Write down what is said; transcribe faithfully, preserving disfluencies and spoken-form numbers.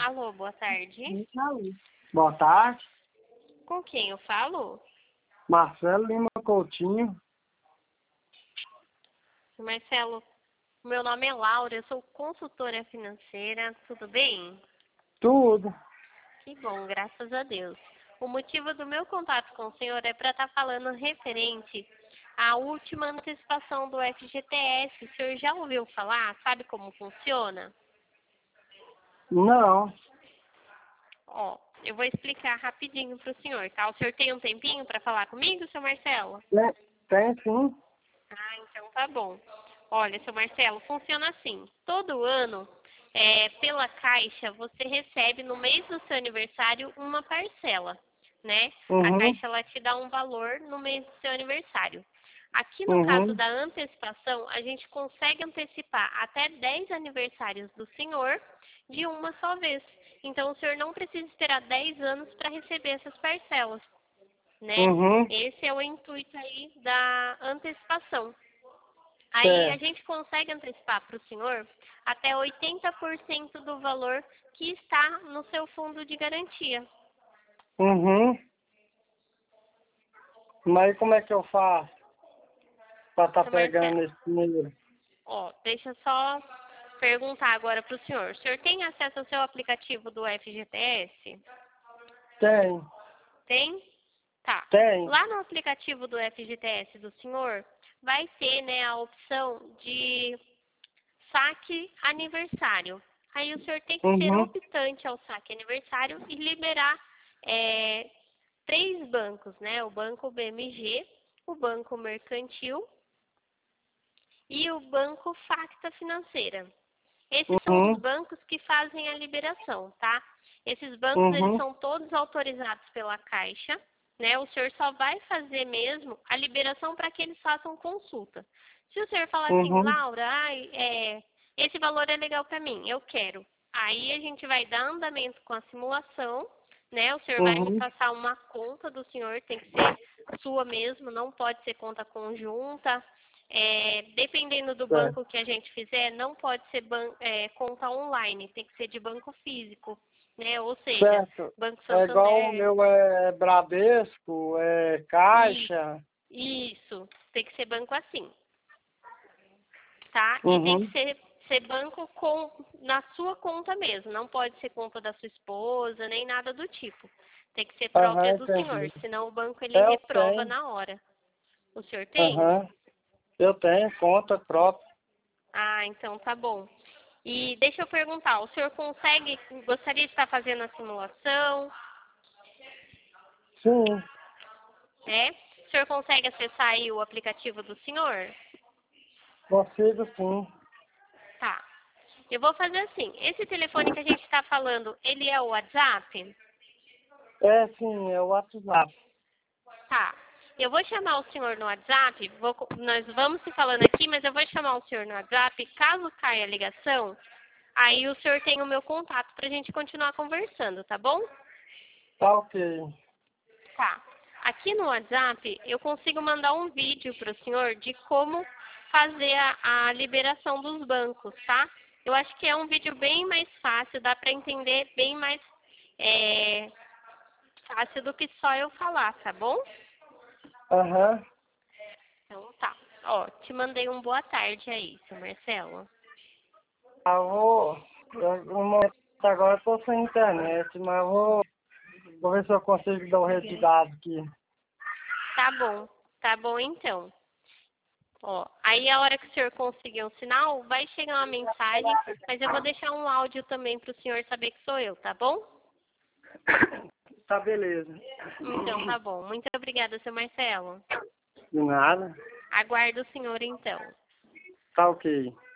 Alô, boa tarde. Boa tarde. Com quem eu falo? Marcelo Lima Coutinho. Marcelo, meu nome é Laura, eu sou consultora financeira, tudo bem? Tudo. Que bom, graças a Deus. O motivo do meu contato com o senhor é para estar falando referente à última antecipação do F G T S. O senhor já ouviu falar? Sabe como funciona? Não. Ó, eu vou explicar rapidinho para o senhor, tá? O senhor tem um tempinho para falar comigo, seu Marcelo? Tem, tem sim. Ah, então tá bom. Olha, seu Marcelo, funciona assim. Todo ano, é, pela Caixa, você recebe no mês do seu aniversário uma parcela, né? A Uhum. Caixa, ela te dá um valor no mês do seu aniversário. Aqui no caso Uhum. da antecipação, a gente consegue antecipar até dez aniversários do senhor de uma só vez. Então, o senhor não precisa esperar dez anos para receber essas parcelas, né? Uhum. Esse é o intuito aí da antecipação. Aí a Certo. gente consegue antecipar para o senhor até oitenta por cento do valor que está no seu fundo de garantia. Uhum. Mas como é que eu faço para estar Seu pegando Marcelo, esse dinheiro? ó, deixa eu só perguntar agora para o senhor. O senhor tem acesso ao seu aplicativo do F G T S? Tem. Tem? Tá. Tem. Lá no aplicativo do F G T S do senhor, vai ter, né, a opção de saque aniversário. Aí o senhor tem que ser Uhum. optante ao saque aniversário e liberar é, três bancos, né? O Banco B M G, o Banco Mercantil e o Banco Facta Financeira. Esses são os Uhum. bancos que fazem a liberação, tá? Esses bancos, eles Uhum. são todos autorizados pela Caixa, né? O senhor só vai fazer mesmo a liberação para que eles façam consulta. Se o senhor falar assim, Uhum. Laura, ai, é, esse valor é legal para mim, eu quero. Aí a gente vai dar andamento com a simulação, né? O senhor vai me Uhum. passar uma conta do senhor, tem que ser sua mesmo, não pode ser conta conjunta. É, dependendo do Certo. banco que a gente fizer, não pode ser ban é, conta online, tem que ser de banco físico, né? Ou seja, Certo. Banco É igual o Santander, meu é Bradesco, é isso, Caixa. isso, tem que ser banco assim, tá? E tem que Uhum. ser, ser banco com, na sua conta mesmo, não pode ser conta da sua esposa, nem nada do tipo. Tem que ser própria Aham, do senhor, entendi. senão o banco ele Eu reprova tenho. na hora. O senhor tem? Aham. Eu tenho conta própria. Ah, então tá bom. E deixa eu perguntar, o senhor consegue, gostaria de estar fazendo a simulação, Sim. né? O senhor consegue acessar aí o aplicativo do senhor? Consigo sim. Tá. Eu vou fazer assim, esse telefone que a gente está falando, ele é o WhatsApp? É sim, é o WhatsApp. Tá. Eu vou chamar o senhor no WhatsApp, vou co- nós vamos se falando aqui, mas eu vou chamar o senhor no WhatsApp, caso caia a ligação, aí o senhor tem o meu contato para a gente continuar conversando, tá bom? Tá ok. Tá. Aqui no WhatsApp, eu consigo mandar um vídeo para o senhor de como fazer a, a liberação dos bancos, tá? Eu acho que é um vídeo bem mais fácil, dá para entender bem mais é, fácil do que só eu falar, tá bom? Aham. Então tá. Ó, te mandei um boa tarde aí, seu Marcelo. Eu vou. Eu, no momento agora eu tô sem internet, mas eu vou, vou ver se eu consigo dar o rede de dados aqui. Tá bom. Tá bom então. Ó, aí a hora que o senhor conseguir um sinal, vai chegar uma mensagem, mas eu vou deixar um áudio também para o senhor saber que sou eu, tá bom? Tá beleza. Então, tá bom. Muito obrigada, seu Marcelo. De nada. Aguardo o senhor, então. Tá ok.